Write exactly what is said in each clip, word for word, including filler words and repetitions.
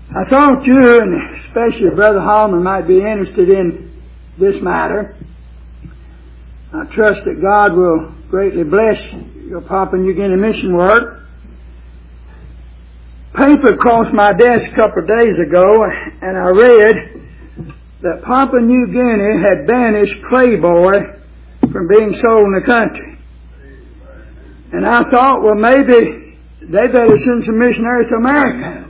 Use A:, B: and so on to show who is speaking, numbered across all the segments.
A: I thought you, and especially Brother Hallman, might be interested in this matter. I trust that God will greatly bless your Papua New Guinea mission work. Paper crossed my desk a couple of days ago, and I read that Papua New Guinea had banished Playboy from being sold in the country. And I thought, well, maybe they better send some missionaries to America.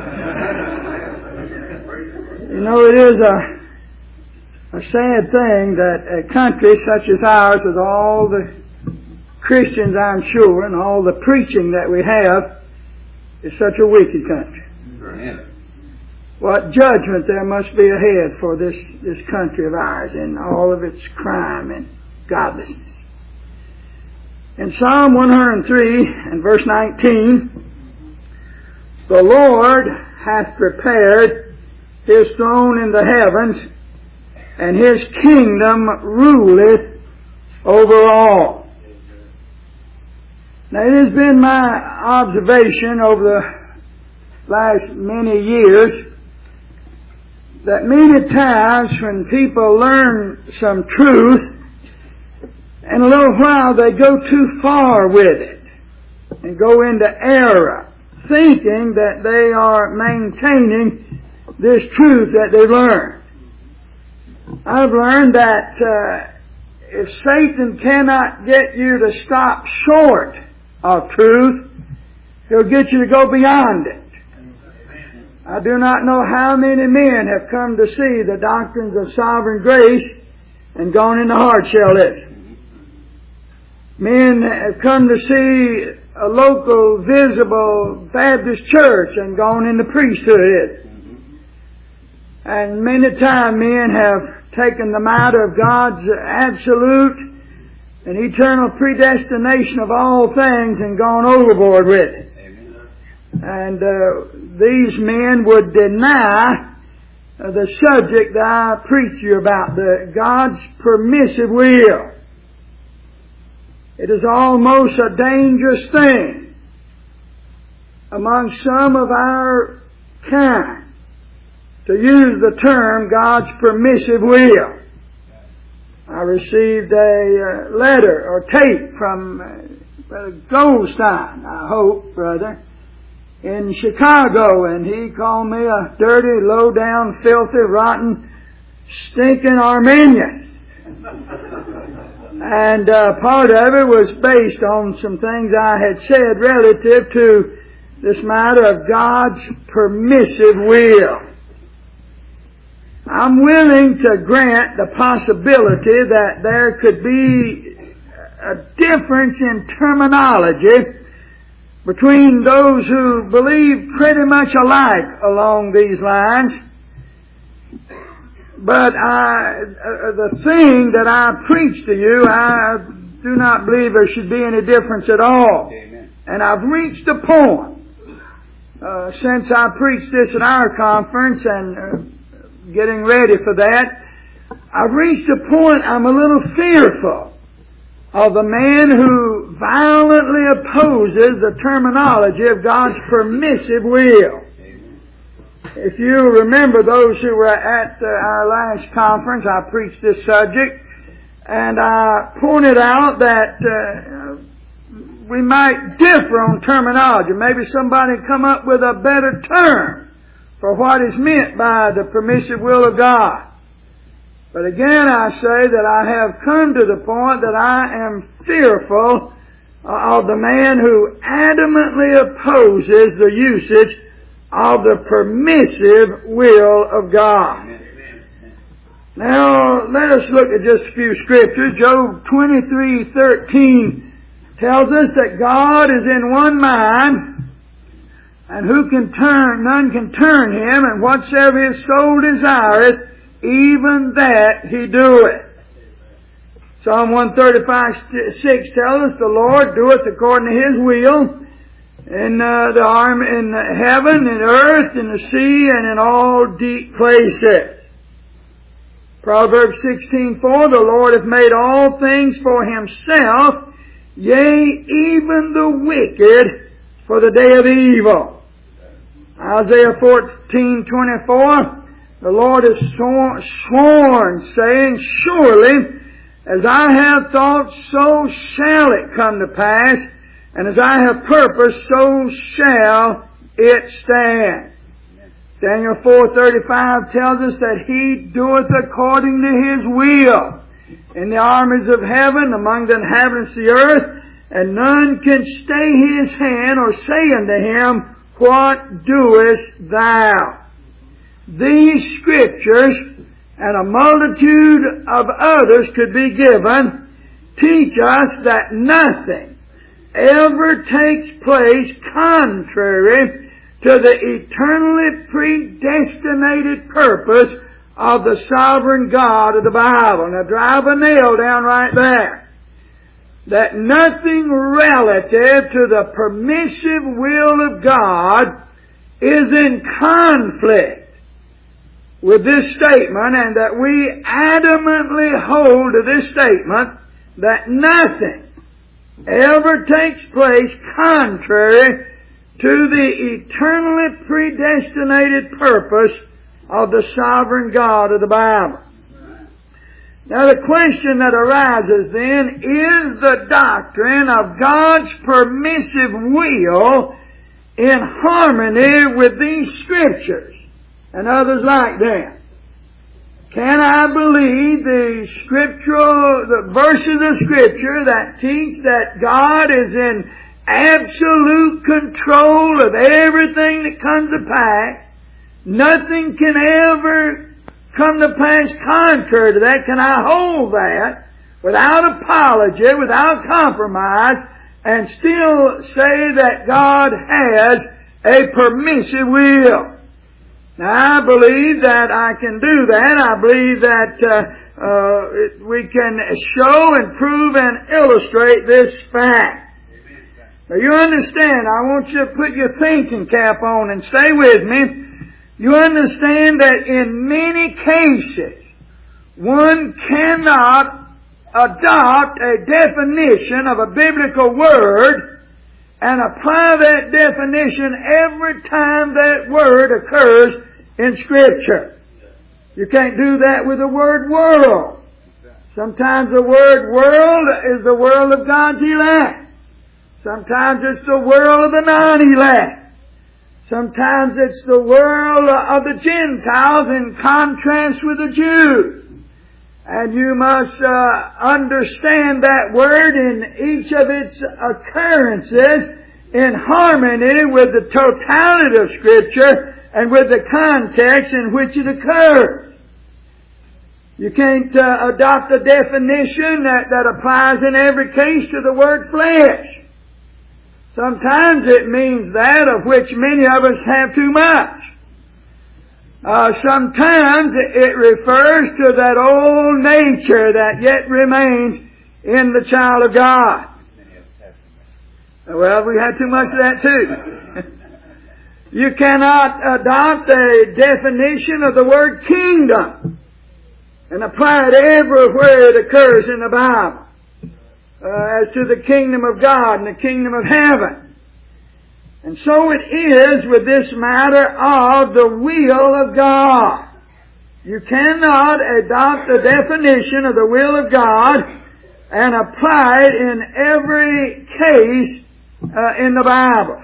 A: You know, it is a, a sad thing that a country such as ours, with all the Christians, I'm sure, and all the preaching that we have, is such a wicked country. Amen. What judgment there must be ahead for this, this country of ours and all of its crime and godlessness. In Psalm one hundred three and verse nineteen, the Lord hath prepared His throne in the heavens, and His kingdom ruleth over all. Now, it has been my observation over the last many years that many times when people learn some truth, in a little while they go too far with it and go into error, thinking that they are maintaining this truth that they've learned. I've learned that uh, if Satan cannot get you to stop short of truth, he'll get you to go beyond it. I do not know how many men have come to see the doctrines of sovereign grace and gone into hardshell-ism. Men have come to see a local, visible Baptist church and gone into priesthood-ism. And many times men have taken the matter of God's absolute and eternal predestination of all things and gone overboard with it. Amen. And uh, these men would deny uh, the subject that I preach you about, the God's permissive will. It is almost a dangerous thing among some of our kind to use the term God's permissive will. I received a uh, letter or tape from uh, Brother Goldstein, I hope, brother, in Chicago, and he called me a dirty, low-down, filthy, rotten, stinking Arminian. And uh, part of it was based on some things I had said relative to this matter of God's permissive will. I'm willing to grant the possibility that there could be a difference in terminology between those who believe pretty much alike along these lines. But I, uh, the thing that I preach to you, I do not believe there should be any difference at all. Amen. And I've reached a point, uh, since I preached this at our conference and uh, getting ready for that, I've reached a point I'm a little fearful of the man who violently opposes the terminology of God's permissive will. If you remember those who were at uh, our last conference, I preached this subject, and I pointed out that uh, we might differ on terminology. Maybe somebody come up with a better term for what is meant by the permissive will of God. But again, I say that I have come to the point that I am fearful of the man who adamantly opposes the usage of the permissive will of God. Now, let us look at just a few scriptures. Job twenty-three thirteen tells us that God is in one mind, and who can turn, none can turn him, and whatsoever his soul desireth, even that he doeth. Psalm one thirty-five six tells us, the Lord doeth according to his will, in uh, the arm, in heaven, in earth, in the sea, and in all deep places. Proverbs sixteen four, the Lord hath made all things for himself, yea, even the wicked for the day of evil. Isaiah fourteen twenty-four, the Lord has sworn, sworn, saying, surely, as I have thought, so shall it come to pass, and as I have purposed, so shall it stand. Daniel four thirty-five tells us that He doeth according to His will in the armies of heaven, among the inhabitants of the earth, and none can stay His hand or say unto Him, what doest thou? These scriptures and a multitude of others could be given teach us that nothing ever takes place contrary to the eternally predestinated purpose of the sovereign God of the Bible. Now drive a nail down right there. That nothing relative to the permissive will of God is in conflict with this statement, and that we adamantly hold to this statement that nothing ever takes place contrary to the eternally predestinated purpose of the sovereign God of the Bible. Now the question that arises then, is the doctrine of God's permissive will in harmony with these scriptures and others like them? Can I believe the scriptural, the verses of Scripture that teach that God is in absolute control of everything that comes to pass? Nothing can ever come to pass contrary to that. Can I hold that without apology, without compromise, and still say that God has a permissive will? Now, I believe that I can do that. I believe that uh, uh, we can show and prove and illustrate this fact. Now, you understand, I want you to put your thinking cap on and stay with me. You understand that in many cases, one cannot adopt a definition of a biblical word and apply that definition every time that word occurs in Scripture. You can't do that with the word world. Sometimes the word world is the world of God's elect. Sometimes it's the world of the non-elect. Sometimes it's the world of the Gentiles in contrast with the Jews. And you must uh, understand that word in each of its occurrences in harmony with the totality of Scripture and with the context in which it occurs. You can't uh, adopt a definition that, that applies in every case to the word flesh. Sometimes it means that of which many of us have too much. Uh, sometimes it refers to that old nature that yet remains in the child of God. Well, we had too much of that too. You cannot adopt a definition of the word kingdom and apply it everywhere it occurs in the Bible. Uh, as to the kingdom of God and the kingdom of heaven. And so it is with this matter of the will of God. You cannot adopt a definition of the will of God and apply it in every case uh, in the Bible.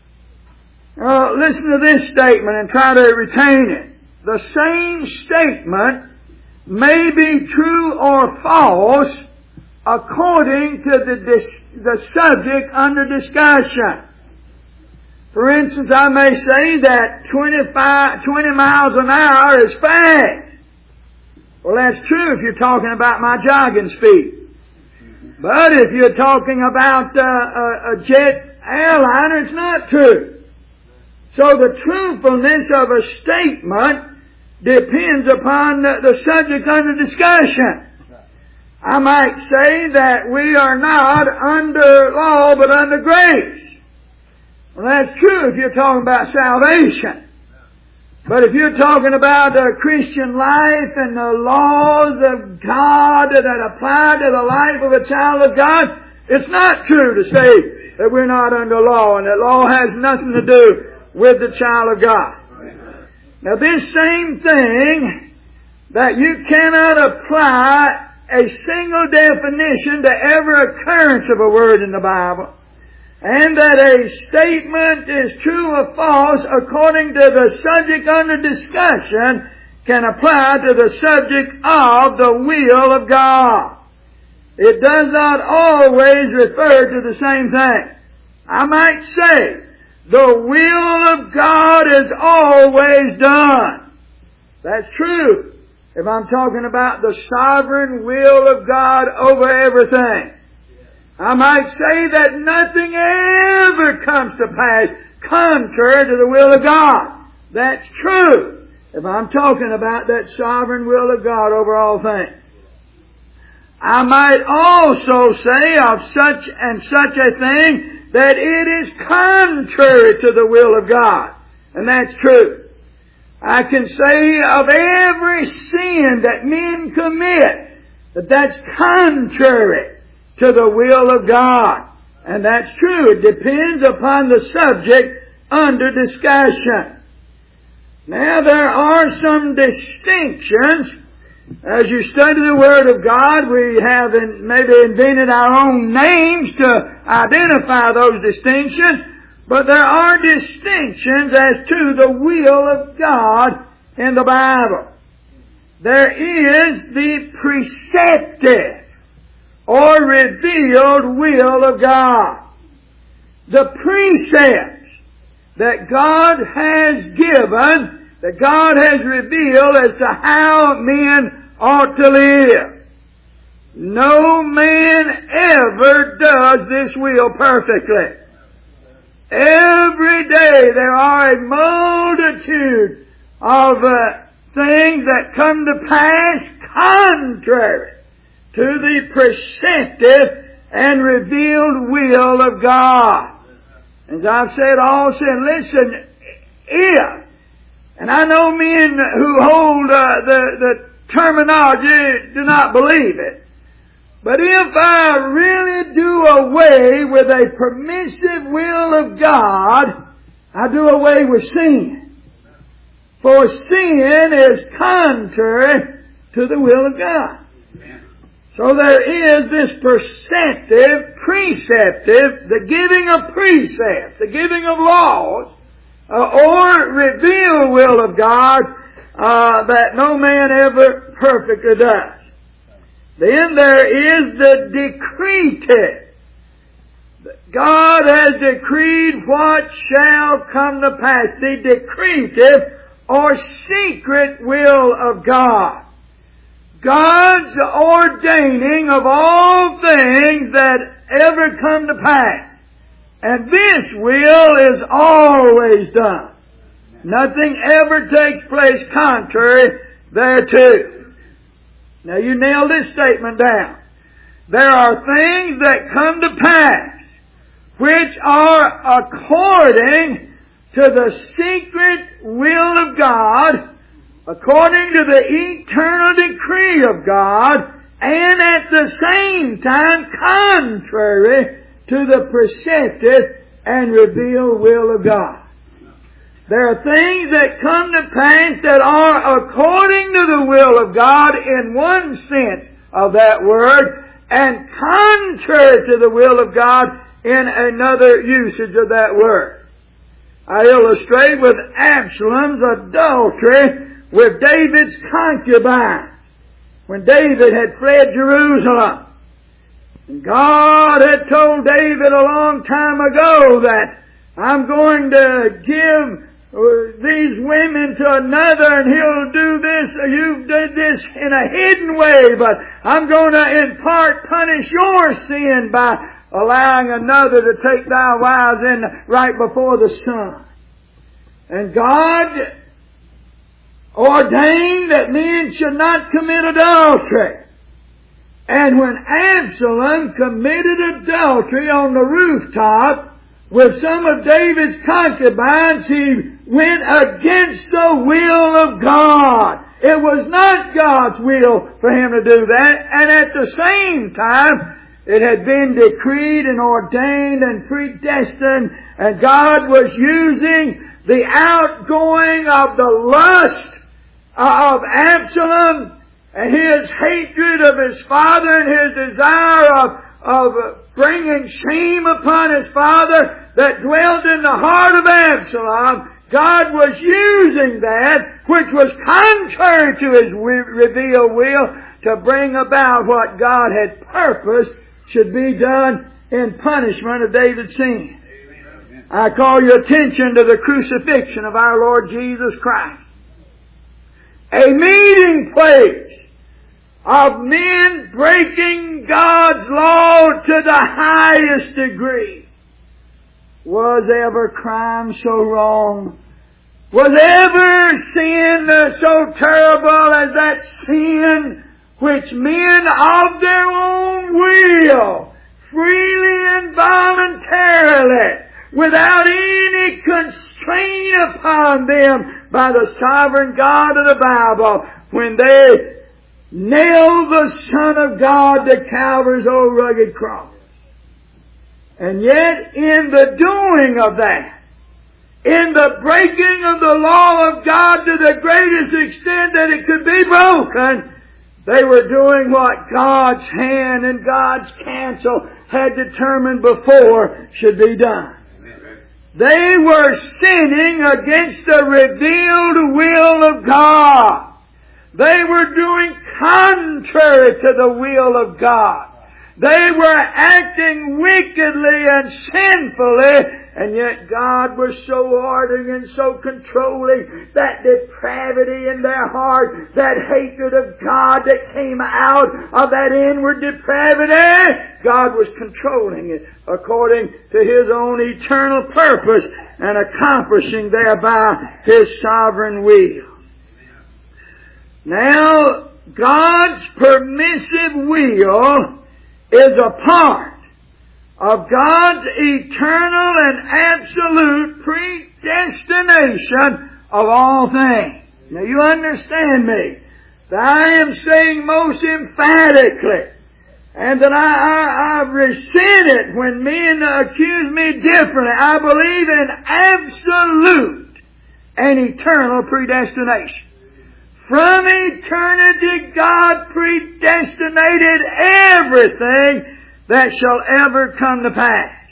A: Uh, listen to this statement and try to retain it. The same statement may be true or false according to the, dis, the subject under discussion. For instance, I may say that twenty-five, twenty miles an hour is fast. Well, that's true if you're talking about my jogging speed. But if you're talking about uh, a, a jet airliner, it's not true. So the truthfulness of a statement depends upon the, the subject under discussion. I might say that we are not under law but under grace. Well, that's true if you're talking about salvation. But if you're talking about uh, Christian life and the laws of God that apply to the life of a child of God, it's not true to say that we're not under law and that law has nothing to do with the child of God. Now this same thing that you cannot apply a single definition to every occurrence of a word in the Bible, and that a statement is true or false according to the subject under discussion can apply to the subject of the will of God. It does not always refer to the same thing. I might say, the will of God is always done. That's true. If I'm talking about the sovereign will of God over everything. I might say that nothing ever comes to pass contrary to the will of God. That's true. If I'm talking about that sovereign will of God over all things. I might also say of such and such a thing that it is contrary to the will of God. And that's true. I can say of every sin that men commit that that's contrary to the will of God. And that's true. It depends upon the subject under discussion. Now there are some distinctions. As you study the Word of God, we have in, maybe invented our own names to identify those distinctions. But there are distinctions as to the will of God in the Bible. There is the preceptive or revealed will of God. The precepts that God has given, that God has revealed as to how men ought to live. No man ever does this will perfectly. Every day there are a multitude of uh, things that come to pass contrary to the preceptive and revealed will of God. As I've said also, and listen, if, and I know men who hold uh, the, the terminology do not believe it, but if I really do away with a permissive will of God, I do away with sin. For sin is contrary to the will of God. So there is this preceptive, preceptive, the giving of precepts, the giving of laws, uh, or revealed will of God uh, that no man ever perfectly does. Then there is the decretive. God has decreed what shall come to pass. The decretive or secret will of God. God's ordaining of all things that ever come to pass. And this will is always done. Nothing ever takes place contrary thereto. Now you nail this statement down. There are things that come to pass which are according to the secret will of God, according to the eternal decree of God, and at the same time contrary to the preceptive and revealed will of God. There are things that come to pass that are according to the will of God in one sense of that word, and contrary to the will of God in another usage of that word. I illustrate with Absalom's adultery with David's concubine, when David had fled Jerusalem. And God had told David a long time ago that I'm going to give these women to another, and he'll do this, or you did this in a hidden way, but I'm going to in part punish your sin by allowing another to take thy wives in right before the sun. And God ordained that men should not commit adultery. And when Absalom committed adultery on the rooftop with some of David's concubines, he went against the will of God. It was not God's will for him to do that. And at the same time, it had been decreed and ordained and predestined, and God was using the outgoing of the lust of Absalom and his hatred of his father and his desire of, of bringing shame upon his father that dwelt in the heart of Absalom, God was using that, which was contrary to His revealed will, to bring about what God had purposed should be done in punishment of David's sin. Amen. I call your attention to the crucifixion of our Lord Jesus Christ. A meeting place of men breaking God's law to the highest degree. Was ever crime so wrong? Was ever sin so terrible as that sin which men of their own will, freely and voluntarily, without any constraint upon them by the sovereign God of the Bible, when they nailed the Son of God to Calvary's old rugged cross? And yet, in the doing of that, in the breaking of the law of God to the greatest extent that it could be broken, they were doing what God's hand and God's counsel had determined before should be done. They were sinning against the revealed will of God. They were doing contrary to the will of God. They were acting wickedly and sinfully, and yet God was so ordering and so controlling that depravity in their heart, that hatred of God that came out of that inward depravity, God was controlling it according to His own eternal purpose and accomplishing thereby His sovereign will. Now, God's permissive will is a part of God's eternal and absolute predestination of all things. Now you understand me. That I am saying most emphatically, and that I, I, I resent it when men accuse me differently. I believe in absolute and eternal predestination. From eternity, God predestinated everything that shall ever come to pass.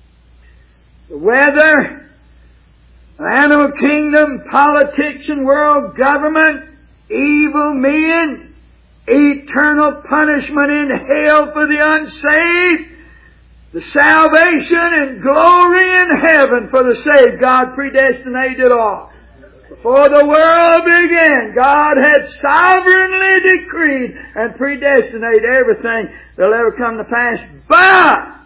A: The weather, the animal kingdom, politics and world government, evil men, eternal punishment in hell for the unsaved, the salvation and glory in heaven for the saved. God predestinated all. Before the world began, God had sovereignly decreed and predestinated everything that will ever come to pass. But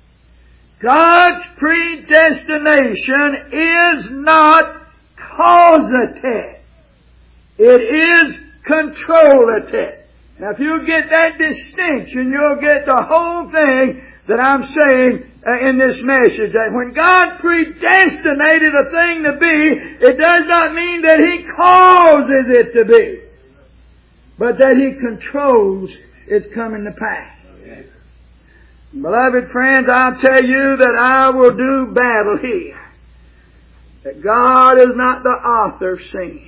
A: God's predestination is not causative. It is controllative. Now if you get that distinction, you'll get the whole thing that I'm saying in this message, that when God predestinated a thing to be, it does not mean that He causes it to be, but that He controls its coming to pass. Beloved friends, I'll tell you that I will do battle here, that God is not the author of sin.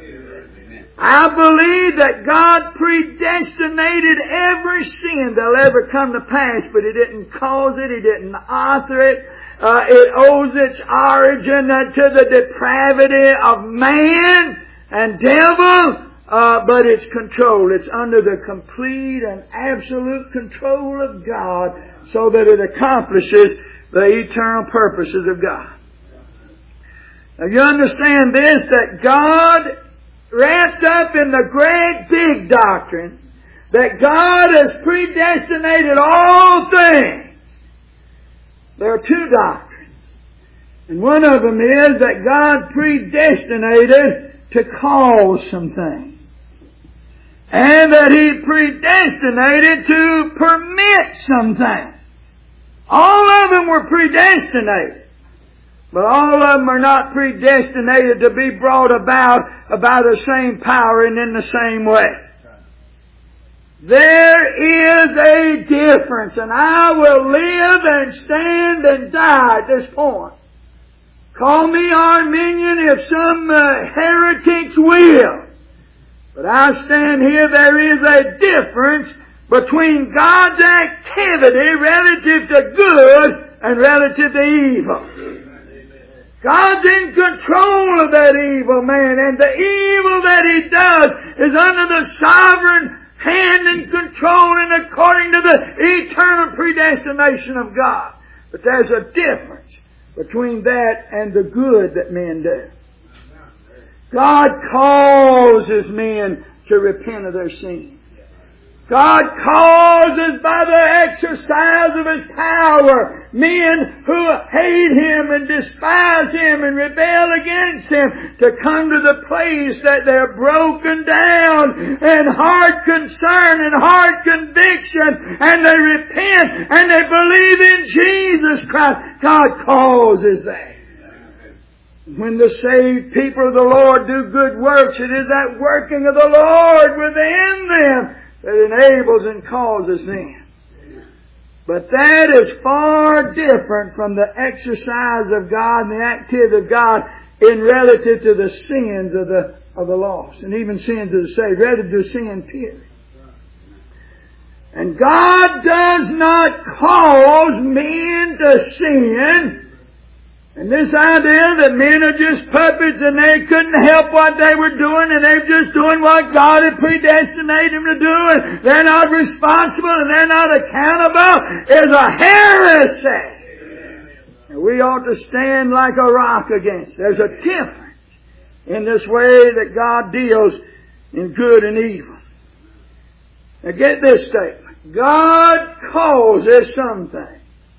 A: I believe that God predestinated every sin that'll ever come to pass, but He didn't cause it, He didn't author it. Uh, it owes its origin uh, to the depravity of man and devil, uh, but it's controlled. It's under the complete and absolute control of God, so that it accomplishes the eternal purposes of God. Now you understand this, that God, wrapped up in the great big doctrine that God has predestinated all things. There are two doctrines. And one of them is that God predestinated to cause some things. And that He predestinated to permit some things. All of them were predestinated. But all of them are not predestinated to be brought about by the same power and in the same way. There is a difference, and I will live and stand and die at this point Call me Arminian if some uh, heretics will. But I stand here, there is a difference between God's activity relative to good and relative to evil. God's in control of that evil man, and the evil that he does is under the sovereign hand and control and according to the eternal predestination of God. But there's a difference between that and the good that men do. God causes men to repent of their sin. God causes by the exercise of His power men who hate Him and despise Him and rebel against Him to come to the place that they're broken down and heart concern and heart conviction, and they repent and they believe in Jesus Christ. God causes that. When the saved people of the Lord do good works, it is that working of the Lord within them that enables and causes them. But that is far different from the exercise of God and the activity of God in relative to the sins of the of the lost, and even sins of the saved, relative to sin, period. And God does not cause men to sin. And this idea that men are just puppets and they couldn't help what they were doing and they're just doing what God had predestinated them to do and they're not responsible and they're not accountable is a heresy. And we ought to stand like a rock against it. There's a difference in this way that God deals in good and evil. Now get this statement. God causes some things.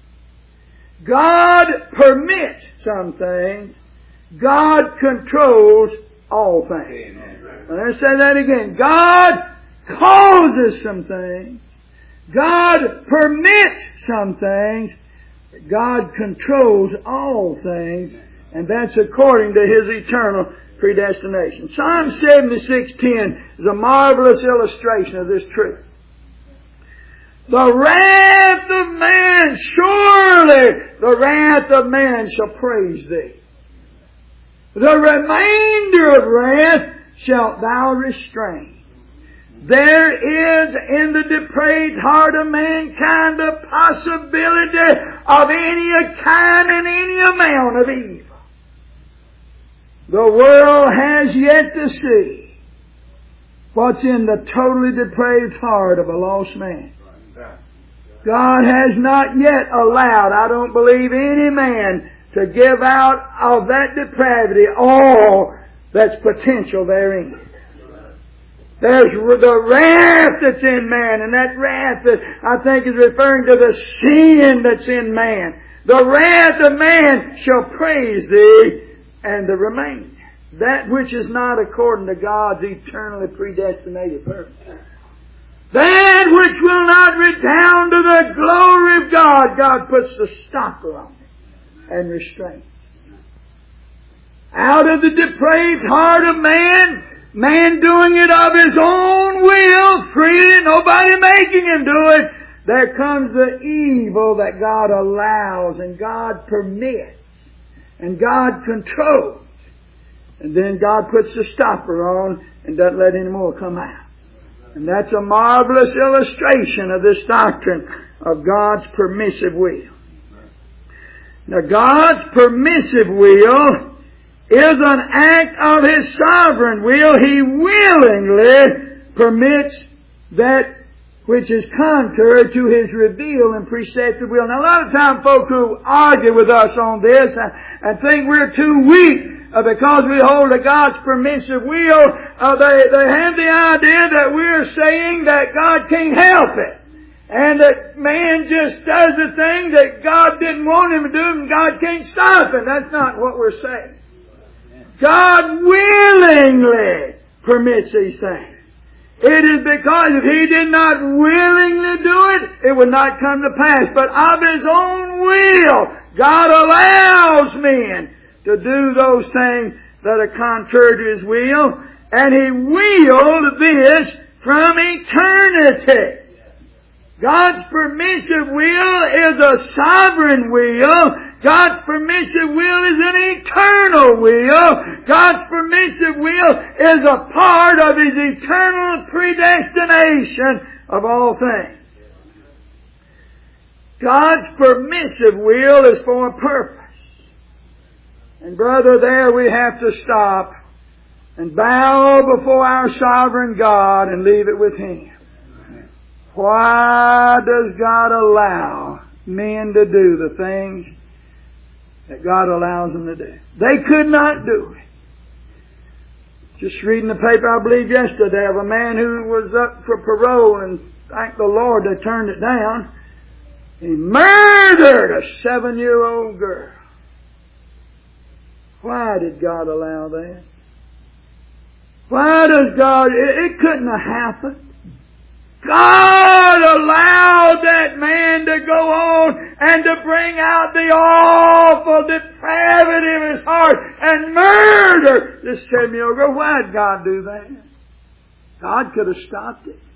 A: God permits some things. God controls all things. Let me say that again. God causes some things. God permits some things. God controls all things. And that's according to His eternal predestination. Psalm seventy-six ten is a marvelous illustration of this truth. The wrath of man, surely the wrath of man shall praise Thee. The remainder of wrath shalt Thou restrain. There is in the depraved heart of mankind a possibility of any kind and any amount of evil. The world has yet to see what's in the totally depraved heart of a lost man. God has not yet allowed, I don't believe, any man to give out of that depravity all that's potential therein. There's the wrath that's in man, and that wrath that I think is referring to the sin that's in man. The wrath of man shall praise Thee, and the remainder, that which is not according to God's eternally predestinated purpose. That which will not redound to the glory of God, God puts the stopper on it and restrains. Out of the depraved heart of man, man doing it of his own will, freely, nobody making him do it, there comes the evil that God allows and God permits and God controls. And then God puts the stopper on and doesn't let any more come out. And that's a marvelous illustration of this doctrine of God's permissive will. Now, God's permissive will is an act of His sovereign will. He willingly permits that which is contrary to His revealed and precepted will. Now, a lot of times folks who argue with us on this and, and think we're too weak Uh, because we hold to God's permissive will, uh, they, they have the idea that we're saying that God can't help it. And that man just does the thing that God didn't want him to do and God can't stop it. That's not what we're saying. God willingly permits these things. It is because if He did not willingly do it, it would not come to pass. But of His own will, God allows men to do those things that are contrary to His will. And He willed this from eternity. God's permissive will is a sovereign will. God's permissive will is an eternal will. God's permissive will is a part of His eternal predestination of all things. God's permissive will is for a purpose. And brother, there we have to stop and bow before our sovereign God and leave it with Him. Why does God allow men to do the things that God allows them to do? They could not do it. Just reading the paper, I believe yesterday, of a man who was up for parole, and thank the Lord they turned it down. He murdered a seven-year-old girl. Why did God allow that? Why does God... It, it couldn't have happened. God allowed that man to go on and to bring out the awful depravity of his heart and murder this seven-year-old girl. Why did God do that? God could have stopped it.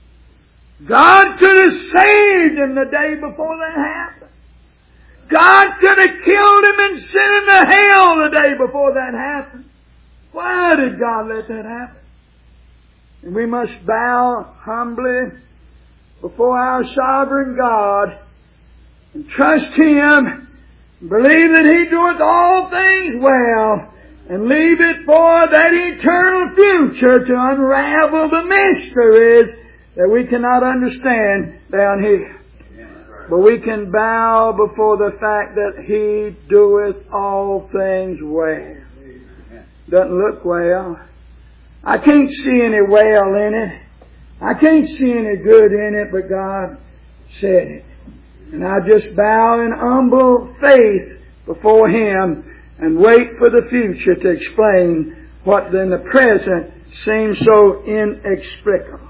A: God could have saved him the day before that happened. God could have killed him and sent him to hell the day before that happened. Why did God let that happen? And we must bow humbly before our sovereign God and trust Him, and believe that He doeth all things well, and leave it for that eternal future to unravel the mysteries that we cannot understand down here. But we can bow before the fact that He doeth all things well. Doesn't look well. I can't see any well in it. I can't see any good in it, but God said it. And I just bow in humble faith before Him and wait for the future to explain what in the present seems so inexplicable.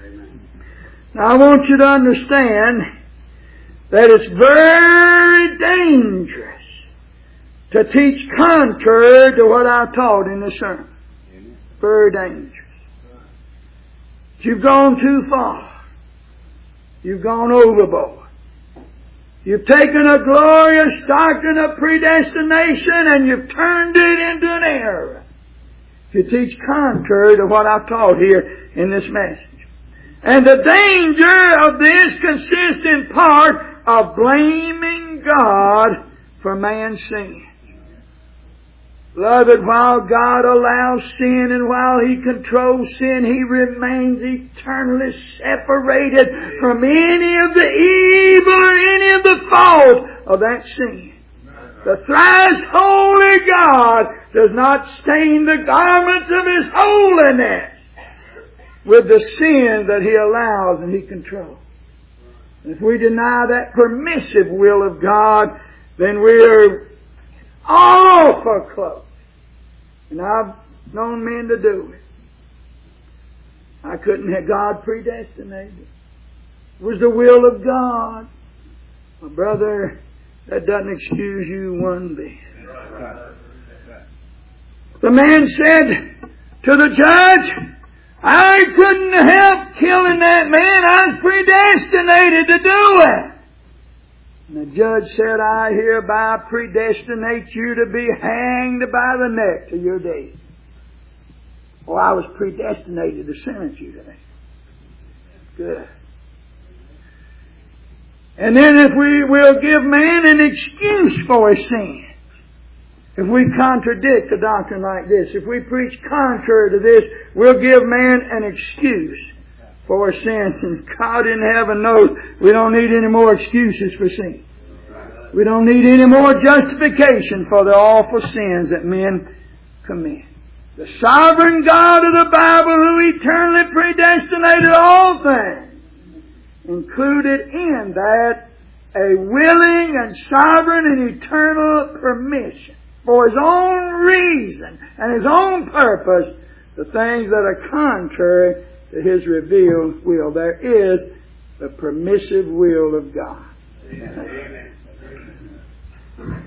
A: Now I want you to understand that it's very dangerous to teach contrary to what I taught in the sermon. Very dangerous. You've gone too far. You've gone overboard. You've taken a glorious doctrine of predestination and you've turned it into an error. You teach contrary to what I've taught here in this message. And the danger of this consists in part of blaming God for man's sin. Beloved, while God allows sin and while He controls sin, He remains eternally separated from any of the evil or any of the fault of that sin. The thrice holy God does not stain the garments of His holiness with the sin that He allows and He controls. If we deny that permissive will of God, then we're awful close. And I've known men to do it. I couldn't have God predestinated. It was the will of God. My brother, that doesn't excuse you one bit. The man said to the judge, I couldn't help killing that man. I was predestinated to do it. And the judge said, I hereby predestinate you to be hanged by the neck to your death. Or I was predestinated to sentence you to that. Good. And then if we will give man an excuse for his sin, if we contradict a doctrine like this, if we preach contrary to this, we'll give man an excuse for our sins. And God in heaven knows we don't need any more excuses for sin. We don't need any more justification for the awful sins that men commit. The sovereign God of the Bible, who eternally predestinated all things, included in that a willing and sovereign and eternal permission for His own reason and His own purpose, the things that are contrary to His revealed will. There is the permissive will of God. Amen.